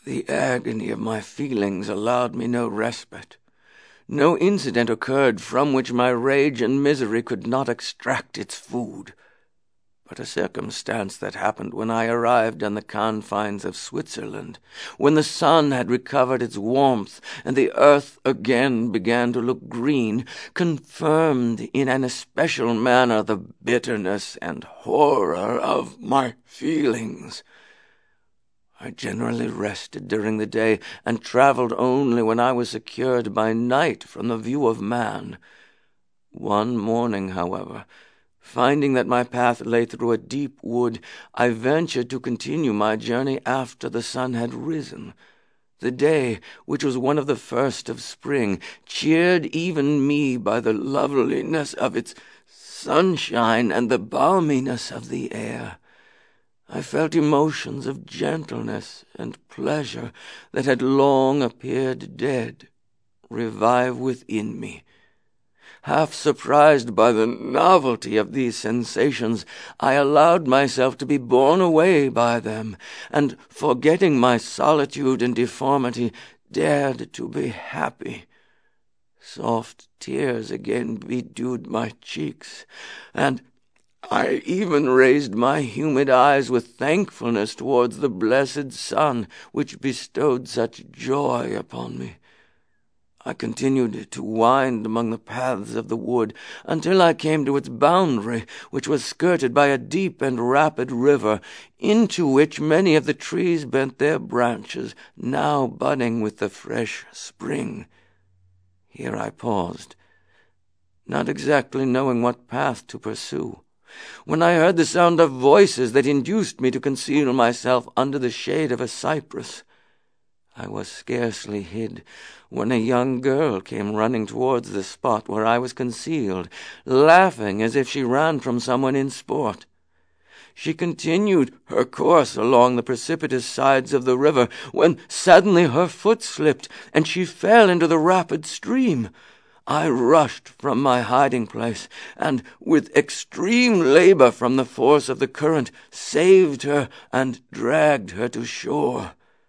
The agony of my feelings allowed me no respite. No incident occurred from which my rage and misery could not extract its food. But a circumstance that happened when I arrived on the confines of Switzerland, when the sun had recovered its warmth and the earth again began to look green, confirmed in an especial manner the bitterness and horror of my feelings. I generally rested during the day, and travelled only when I was secured by night from the view of man. One morning, however, finding that my path lay through a deep wood, I ventured to continue my journey after the sun had risen. The day, which was one of the first of spring, cheered even me by the loveliness of its sunshine and the balminess of the air. I felt emotions of gentleness and pleasure that had long appeared dead revive within me. Half surprised by the novelty of these sensations, I allowed myself to be borne away by them, and, forgetting my solitude and deformity, dared to be happy. Soft tears again bedewed my cheeks, and I even raised my humid eyes with thankfulness towards the blessed sun, which bestowed such joy upon me. I continued to wind among the paths of the wood until I came to its boundary, which was skirted by a deep and rapid river, into which many of the trees bent their branches, now budding with the fresh spring. Here I paused, not exactly knowing what path to pursue, when I heard the sound of voices that induced me to conceal myself under the shade of a cypress. I was scarcely hid when a young girl came running towards the spot where I was concealed, laughing as if she ran from someone in sport. She continued her course along the precipitous sides of the river, when suddenly her foot slipped, and she fell into the rapid stream. I rushed from my hiding-place, and, with extreme labor from the force of the current, saved her and dragged her to shore.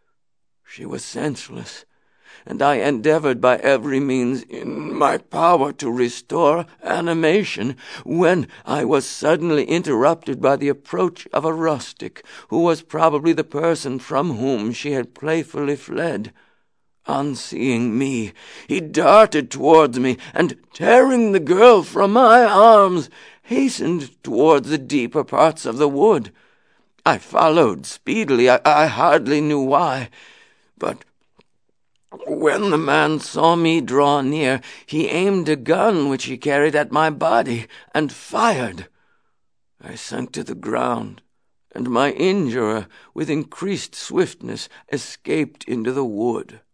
She was senseless, and I endeavored by every means in my power to restore animation, when I was suddenly interrupted by the approach of a rustic, who was probably the person from whom she had playfully fled. On seeing me, he darted towards me, and, tearing the girl from my arms, hastened towards the deeper parts of the wood. I followed speedily, I hardly knew why, but when the man saw me draw near, he aimed a gun which he carried at my body, and fired. I sank to the ground, and my injurer, with increased swiftness, escaped into the wood.